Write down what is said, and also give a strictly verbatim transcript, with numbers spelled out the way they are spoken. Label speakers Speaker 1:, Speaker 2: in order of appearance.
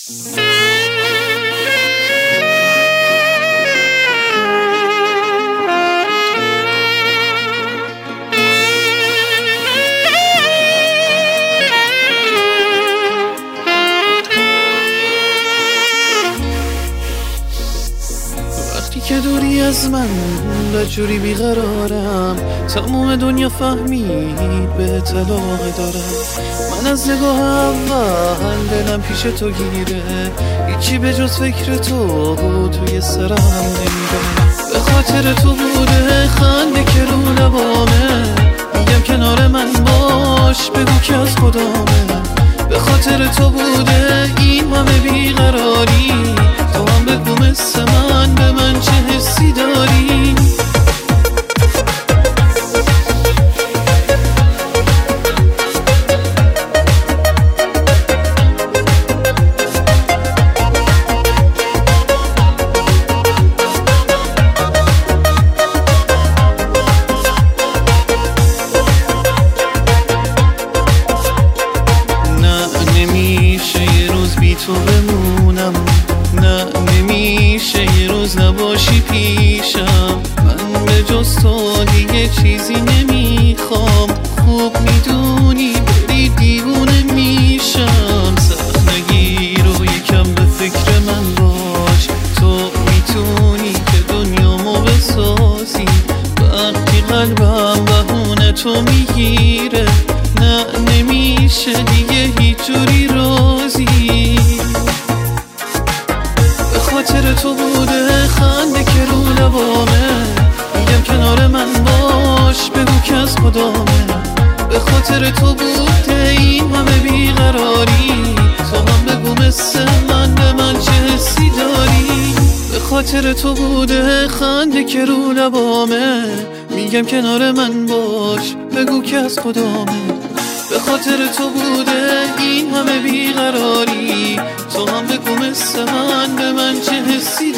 Speaker 1: که دوری از من بجوری بیقرارم، تمام دنیا فهمید به طلاق دارم. من از نگاه اول دلم پیش تو گیره، هیچی به جز فکر تو توی سرم نمیره. به خاطر تو بوده خنده که رو لبامه، میگم کنار من باش بگو که از خدامه. به خاطر تو بوده این همه بیقراری، تو هم بگو مثل من به من چه حسی داری. نه نمیشه یه روز بی تو بمونم، نه نمیشه یه روز نباشی پیشم. من به جز تو دیگه چیزی نمیخوام، خوب میدونی بری دیوونه میشم. سخت نگیر و یکم به فکر من باش، تو میتونی که دنیامو بسازی. وقتی قلبم بهونه تو میگیره، نه نمیشه دیگه هیچ جوری راضی. به خاطر تو بوده خنده که رو لبامه، میگم کنار من باش بگو که از خدامه. به خاطر تو بوده این همه بیقراری، تو هم بگو مثل من به من چه حسی داری. به خاطر تو بوده خنده که رو لبامه، میگم کنار من باش بگو که از خدامه. به خاطر تو بوده این همه بیقراری، تو هم بگو مثل من به من چه حسی